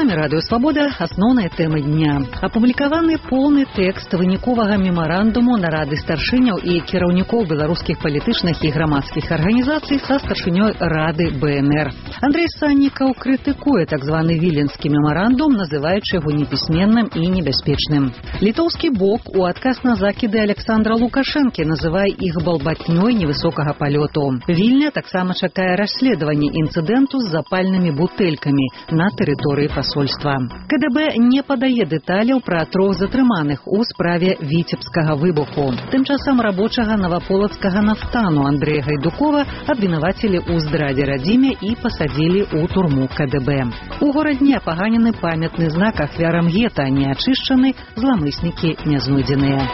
эфірме радыё Свабода асноўныя тэмы дня. Апублікаваны поўны тэкст выніковага мемарандуму нарады старшыняў і кіраўнікоў беларускіх палітычных і грамадскіх арганізацый са старшынёй рады БНР. Андрей Саннікаў крытыкуе так званы віленскі мемарандум, называючы яго непісьменным і небяспечным. Літоўскі бок у адказ на закіды Александра Лукашэнкі называе іх балбатнёй невысокага палёту. Вільня таксама чакае расследаванне інцыдэнту з запальнымі бутэлькамі на тэрыторыі пасольства. КДБ не падае дэталяў пра 3 затрыманых у справе віцебскага выбуху. Тым часам рабочага наваполацкага нафтану Андрэя Гайдукова абвінавацілі ў здрадзе радзіме і пасадзілі ў турму КДБ. У горадне апаганены памятны знак ахвярам гета, не ачышчаны, зламыснікі не знойдзеныя.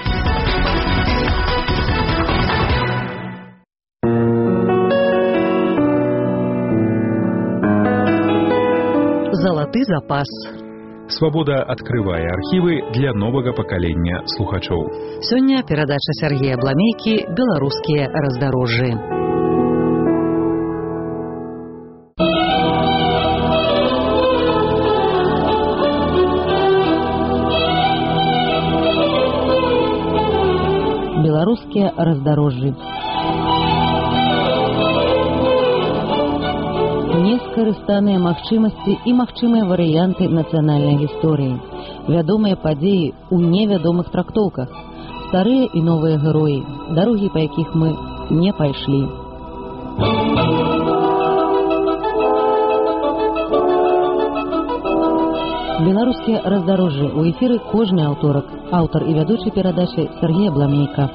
Залаты запас. Свабода открывае архівы для новага пакалення слухачоў. Сёння перадача Сергея Бламейкі «Беларускія раздарожжы». Беларускія раздарожжы. Нескарыстаныя магчымасці і магчымыя варыянты нацыянальнай гісторыі. Вядомыя падзеі ў невядомых трактоўках. Старыя і новыя героі, дарогі, па якіх мы не пайшлі. Беларускія раздарожжы. У эфіры кожны аўторак. Аўтар і вядучы перадачы Сергея Бламейка.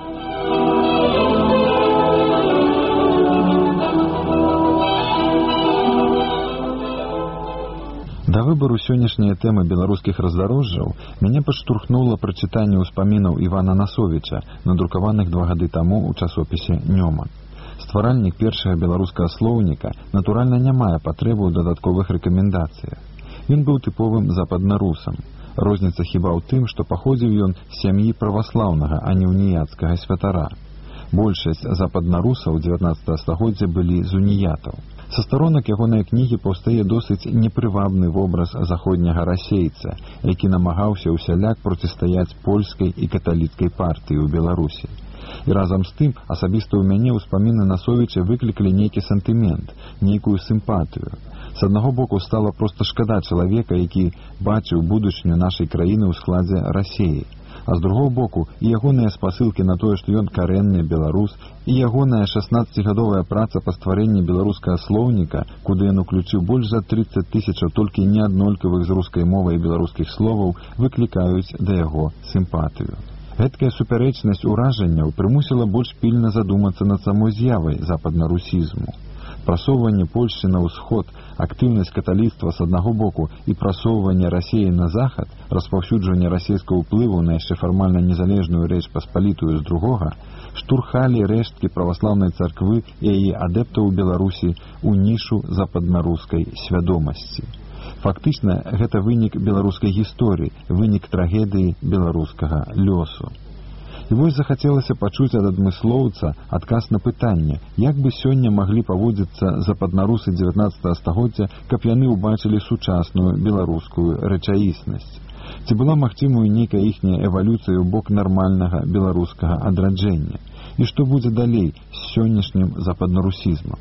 Да выбару сённяшняй тэмы беларускіх раздарожжаў мяне падштурхнула прачытанне ўспамінаў Івана Насовіча, надрукаваных 2 гады таму ў часопісе «Нёма». Стваральнік першага беларускага слоўніка, натуральна, не мае патрэбы ў дадатковых рэкамендацыях. Ён быў тыповым западнарусам. Розніца хіба ў тым, што паходзіў ён з сям'і праваслаўнага, а не уніяцкага святара. Большасць западнарусаў 19 стагоддзя былі з уніятаў. Са старонак ягонай кнігі паўстае досыць непрывабны вобраз заходняга расейца, які намагаўся ўсяляк процістаяць польскай і каталіцкай партыі ў Беларусі. І разам з тым, асабіста ў мяне ўспаміны Насовіча выклікалі нейкі сантымент, нейкую сімпатыю. З аднаго боку стала проста шкада чалавека, які бачыў будучыню нашай краіны ў складзе Расеі. А з другого боку, і ягоныя спасылкі на тое, што ён карэнны беларус, і ягоная 16-гадовая праца па стварэнні беларускага слоўніка, куды ён уключыў больш за 30 000 толькі неаднолькавых з рускай мовай і беларускіх словаў, выклікаюць да яго сімпатыю. Гэткая супярэчнасць уражанняў прымусіла больш пільна задумацца над самой з'явай западнарусізму. Прасоўванне Польшчы на ўсход, актыўнасць каталіцтва з аднаго боку і прасоўванне Расеі на захад, распаўсюджванне расейскага ўплыву на яшчэ фармальна незалежную рэч паспалітую з другога, штурхалі рэшткі праваслаўнай царквы і яе адэптаў у Беларусі ў нішу западнарускай свядомасці. Фактычна, гэта вынік беларускай гісторыі, вынік трагедыі беларускага лёсу. І вось захацелася пачуць ад адмыслоўца адказ на пытанне, як бы сёння маглі паводзіцца западнарусы 19 стагоддзя, каб яны ўбачылі сучасную беларускую рэчаіснасць. Ці была магчымая нейкая іхняя эвалюцыя ў бок нармальнага беларускага адраджэння? І што будзе далей з сённяшнім западнарусізмам?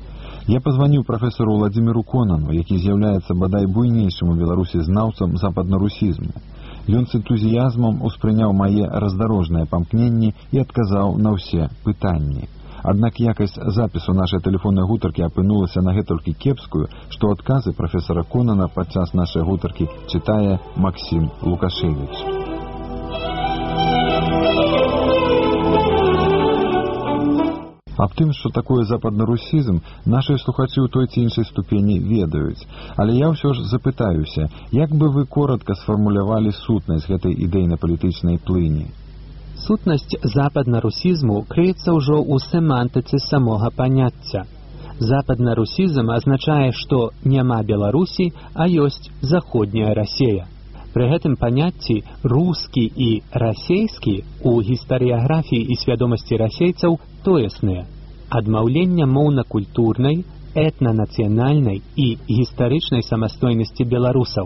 Я пазваніў прафесару Владзіміру Конану, які з'яўляецца бадай буйнейшым у Беларусі знаўцам западнарусізму. Ён з энтузіязмам успрыняў мае раздарожныя памкненні і адказаў на ўсе пытанні. Аднак якасць запісу нашай тэлефоннай гутаркі апынулася на гэтулькі кепскую, што адказы прафесара Конана падчас нашай гутаркі чытае Максім Лукашевіч. Аб тым, што такое западнарусізм, нашыя слухачы ў той ці іншай ступені ведаюць. Але я ўсё ж запытаюся, як бы вы коратка сфармулявалі сутнасць гэтай ідэйна-палітычнай плыні? Сутнасць западнарусізму крыецца ўжо ў семантыцы самога паняцця. Западнарусізм азначае, што няма Беларусі, а ёсць заходняя Расея. Пры гэтым паняцці рускі і расейскі ў гістарыяграфіі і свядомасці расейцаў тоесныя. Адмаўленне моўна-культурнай, этна-нацыянальнай і гістарычнай самастойнасці беларусаў.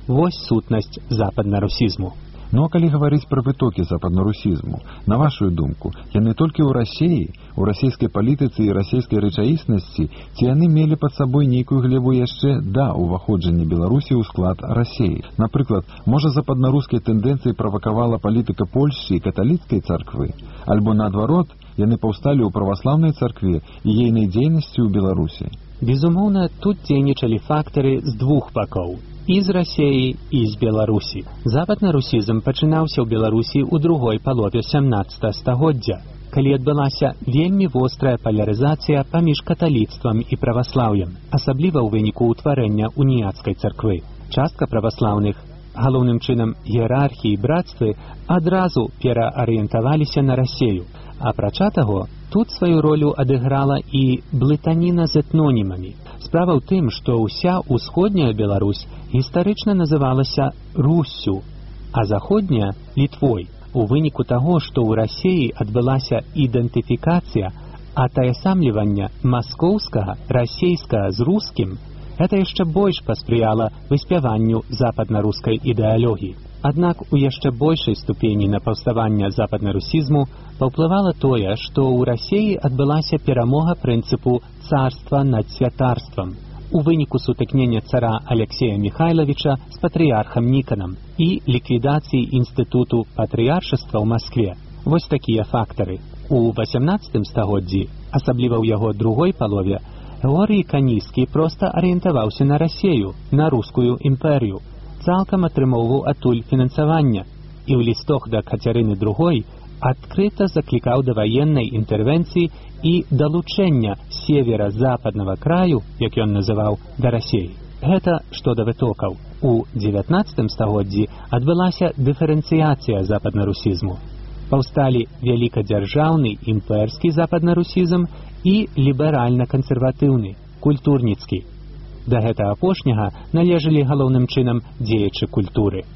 Вось сутнасць западнарусізму. Ну а калі гаварыць пра вытокі западнарусізму, на вашу думку, яны толькі ў Расіі, у расійскай палітыцы і расійскай рэчаіснасці, ці яны мелі пад сабой нейкую глебу яшчэ да ўваходжання Беларусі ў склад Расіі? Напрыклад, можа западнарускай тэндэнцыі правакавала палітыка Польшчы і каталіцкай царквы? Альбо наадварот, яны паўсталі ў праваслаўнай царкве і ейнай дзейнасці ў Беларусі? Безумоўна, тут дзейнічалі фактары з двух бакоў. І з Расіі, і з Беларусі. Западнарусізм пачынаўся ў Беларусі ў другой палове 17 стагоддзя, калі адбылася вельмі вострая палярызацыя паміж каталіцтвам і праваслаўем, асабліва ў выніку ўтварэння уніяцкай царквы. Частка праваслаўных, галоўным чынам іерархіі і брацтвы, адразу пераарыентаваліся на Расію. Апрача таго, тут сваю ролю адыграла і блытаніна з этнонімамі. Справа ў тым, што ўся ўсходняя Беларусь гістарычна называлася Руссю, а заходняя – Літвой. У выніку таго, што ў Расіі адбылася ідэнтыфікацыя, атаясамлівання маскоўскага, расейскага з рускім, гэта яшчэ больш паспрыяла выспяванню западнарускай ідэалогіі. Аднак у яшчэ большай ступені на паўставанне западнарусізму паўплывала тое, што ў Расіі адбылася перамога прынцыпу царства над святарствам у выніку сутыкнення цара Алексея Михайловича з патрыярхам Ніканам і ліквідацыі інстытуту патрыяршаства ў Маскве. Вось такія фактары. У 18 стагоддзі, асабліва ў яго другой палове, Георгій Каніскі проста арыентаваўся на Расію, на рускую імперію, цалкам атрымоўваў адтуль фінансавання і ў лістах да Кацярыны II адкрыта заклікаў да ваеннай інтэрвенцыі і далучэння севера-западнага краю, як ён называў, да Расіі. Гэта што да вытокаў. У 19 стагоддзі адбылася дыферэнцыяцыя западнарусізму. Паўсталі вялікадзяржаўны імперскі западнарусізм і ліберальна-кансерватыўны, культурніцкі. Да гэтага апошняга належалі галоўным чынам дзеячы культуры.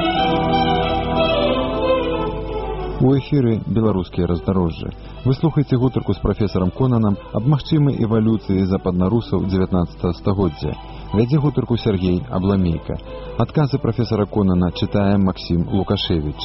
У эфіры «Беларускія раздарожжы». Вы слухаеце гутарку з прафесарам Конанам аб магчымай эвалюцыі западнарусаў 19 стагоддзя. Вядзе гутарку Сергей Абламейка. Адказы прафесара Конана чытае Максім Лукашевіч.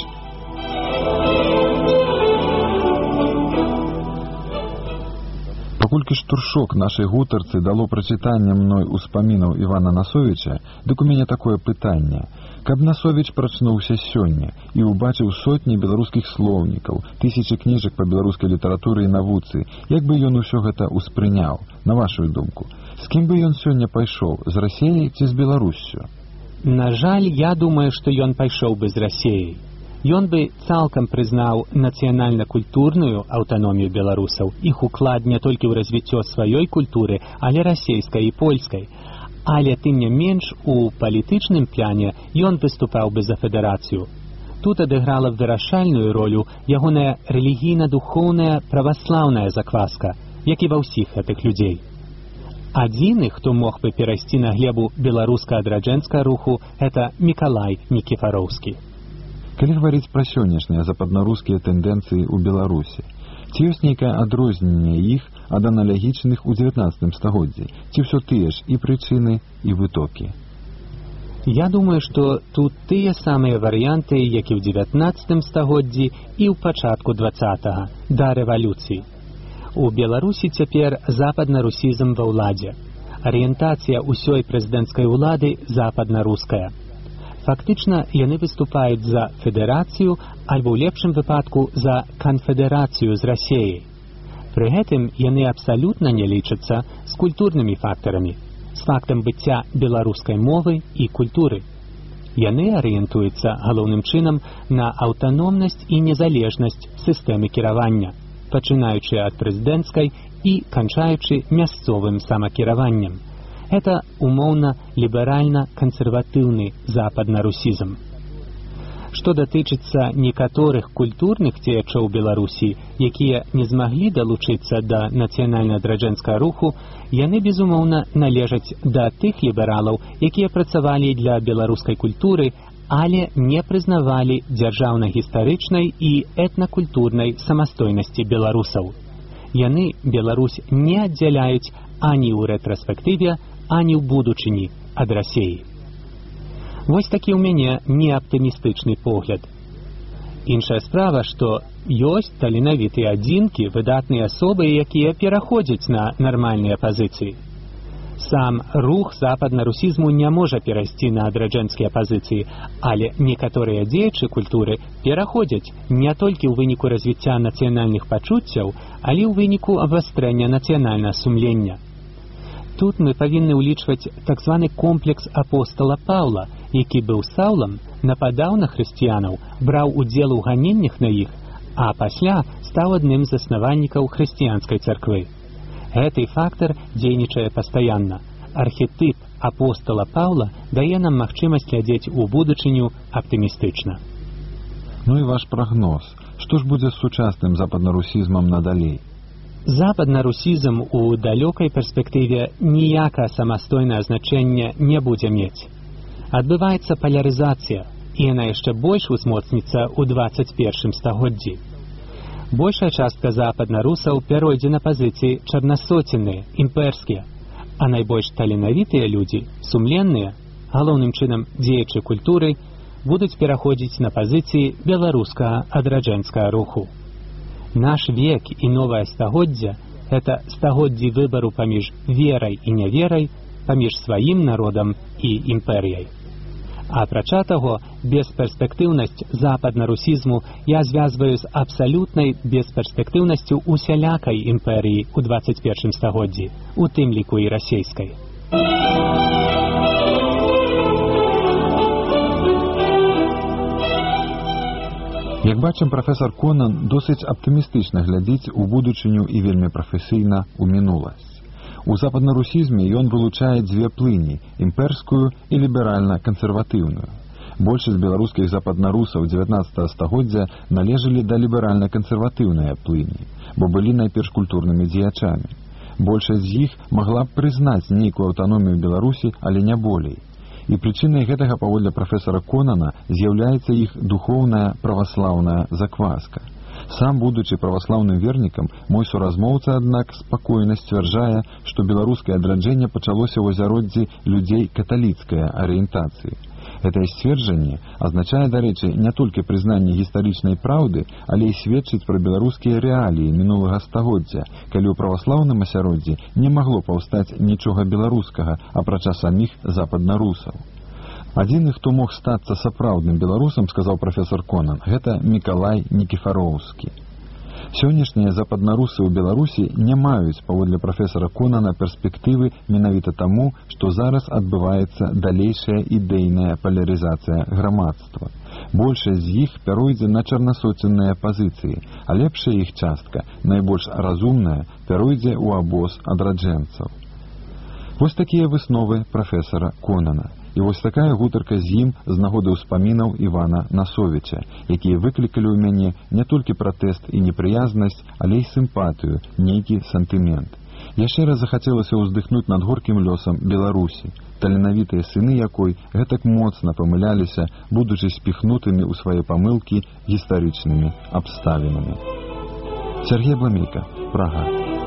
Паколькі штуршок нашай гутарцы дало прачытанне мной успамінаў Івана Насовіча, дык у мяне такое пытанне. Каб Насовіч прачнуўся сёння і ўбачыў сотні беларускіх слоўнікаў, тысячы кніжак па беларускай літаратуры і навуцы, як бы ён усё гэта ўспрыняў, на вашу думку? З кім бы ён сёння пайшоў, з Расіяй ці з Беларуссю? На жаль, я думаю, што ён пайшоў бы з Расіяй. Ён бы цалкам прызнаў нацыянальна-культурную аўтаномію беларусаў, іх уклад не толькі ў развіццё сваёй культуры, але расейскай і польскай. Але тым не менш, у палітычным пляне ён выступаў бы за федэрацыю. Тут адыграла вырашальную ролю ягоная рэлігійна-духоўная праваслаўная закваска, як і ва ўсіх гэтых людзей. Адзіны, хто мог бы перайсці на глебу беларуска-адраджэнскага руху, гэта Мікалай Нікіфароўскі. Калі гаварыць пра сённяшнія западнарускія тэндэнцыі ў Беларусі, ці ёсць нейкае адрозненне іх ад аналагічных у 19 стагоддзі, ці ўсё тыя ж і прычыны, і вытокі? Я думаю, што тут тыя самыя варыянты, як і ў 19 стагоддзі і ў пачатку 20-га, да рэвалюцыі. У Беларусі цяпер западнарусізм ва ўладзе. Арыентацыя ўсёй прэзідэнцкай улады западнаруская. Фактычна, яны выступаюць за федэрацыю, альбо ў лепшым выпадку за канфедэрацыю з Расіяй. Пры гэтым яны абсалютна не лічацца з культурнымі фактарамі, з фактам быцця беларускай мовы і культуры. Яны арыентуюцца галоўным чынам на аўтаномнасць і незалежнасць сістэмы кіравання, пачынаючы ад прэзідэнцкай і канчаючы мясцовым самакіраваннем. Гэта умоўна ліберальна-кансерватыўны западнарусізм. Што датычыцца некаторых культурных дзеячоў Беларусі, якія не змаглі далучыцца да нацыянальна-адраджэнскага руху, яны, безумоўна, належаць да тых лібералаў, якія працавалі для беларускай культуры, але не прызнавалі дзяржаўна-гістарычнай і этнакультурнай самастойнасці беларусаў. Яны Беларусь не аддзяляюць ані ў рэтраспектыве, ані ў будучыні ад Расіі. Вось такі ў мяне неаптымістычны погляд. Іншая справа, што ёсць таленавітыя адзінкі, выдатныя асобы, якія пераходзяць на нармальныя пазіцыі. Сам рух западнарусізму не можа перайсці на адраджэнскія пазіцыі, але некаторыя дзеячы культуры пераходзяць не толькі ў выніку развіцця нацыянальных пачуццяў, але ў выніку абвастрэння нацыянальнага сумлення. Тут мы павінны ўлічваць так званы комплекс апостала Паўла, які быў Саўлам, нападаў на хрысціянаў, браў удзел у ганеннях на іх, а пасля стаў адным з заснавальнікаў хрысціянскай царквы. Гэты фактар дзейнічае пастаянна. Архетып апостала Паўла дае нам магчымасць глядзець у будучыню аптымістычна. Ну і ваш прагноз. Што ж будзе з сучасным западнарусізмам надалей? Западнарусізм у далёкай перспектыве ніякае самастойнае значэнне не будзе мець. Адбываецца палярызацыя, і яна яшчэ больш узмоцніцца ў 21 стагоддзі. Большая частка западнарусаў пяройдзе на пазіцыі чарнасоценныя, імперскія, а найбольш таленавітыя людзі, сумленныя, галоўным чынам дзеячы культуры, будуць пераходзіць на пазіцыі беларускага адраджэнскага руху. Наш век і новае стагоддзе – гэта стагоддзі выбару паміж верай і няверай, паміж сваім народам і імперыяй. Апрача таго, бесперспектыўнасць западнарусізму я звязваю з абсалютнай бесперспектыўнасцю усялякай імперыі ў 21 стагоддзі, у тым ліку і расейскай. Як бачым, прафесар Конан досыць аптымістычна глядзіць у будучыню і вельмі прафесійна ў мінуласць. У западнарусізме ён вылучае дзве плыні – імперскую і ліберальна-кансерватыўную. Большасць беларускіх западнарусаў 19 стагоддзя належалі да ліберальна-кансерватыўныя плыні, бо былі найперш культурнымі дзеячамі. Большасць з іх магла б прызнаць нейкую аўтаномію Беларусі, але не болей. І прычынай гэтага, паводле прафесара Конана, з'яўляецца іх духоўная праваслаўная закваска. Сам, будучы праваслаўным вернікам, мой суразмоўца, аднак, спакойна сцвярджае, што беларускае адраджэнне пачалося ў азяроддзі людзей каталіцкай арыентацыі. Гэтае сцверджанне азначае, дарэчы, не толькі прызнанне гістарычнай праўды, але і сведчыць пра беларускія рэаліі мінулага стагоддзя, калі ў праваслаўным асяроддзі не магло паўстаць нічога беларускага, апрача саміх западнарусаў. Адзіны, хто мог стацца сапраўдным беларусам, сказаў прафесар Конан, гэта Мікалай Нікіфароўскі. Сённяшнія западнарусы ў Беларусі не маюць, паводле прафесара Конана, перспектывы менавіта таму, што зараз адбываецца далейшая ідэйная палярызацыя грамадства. Большасць з іх пяройдзе на чарнасоценныя пазіцыі, а лепшая іх частка, найбольш разумная, пяройдзе ў абоз адраджэнцаў. Вось такія высновы прафесара Конана. І вось такая гутарка з ім з нагоды ўспамінаў Івана Насовіча, якія выклікалі ў мяне не толькі пратэст і непрыязнасць, але і сімпатыю, нейкі сантымент. Яшчэ раз захацелася ўздыхнуць над горкім лёсам Беларусі, таленавітыя сыны якой гэтак моцна памыляліся, будучы спіхнутымі ў свае памылкі гістарычнымі абставінамі. Сергей Абламейка, Прага.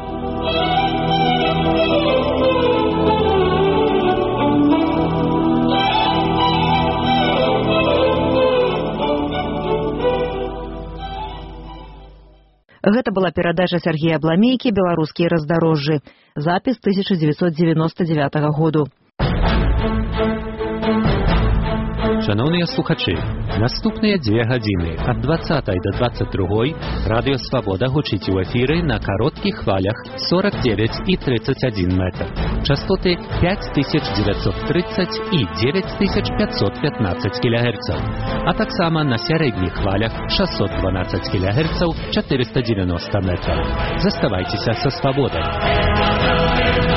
Гэта была перадача Сергея Абламейкі «Беларускія раздарожжы». Запіс 1999 году. Шановныя слухачы, наступныя 2 гадзіны ад 20 до 22 Радыё Свабода гучыць у эфіры на кароткіх хвалях 49 і 31 метр. Частоты 5930 і 9515 кГц, а таксама на сярэдніх хвалях 612 кГц 490 метров. Заставайцеся са Свабодай.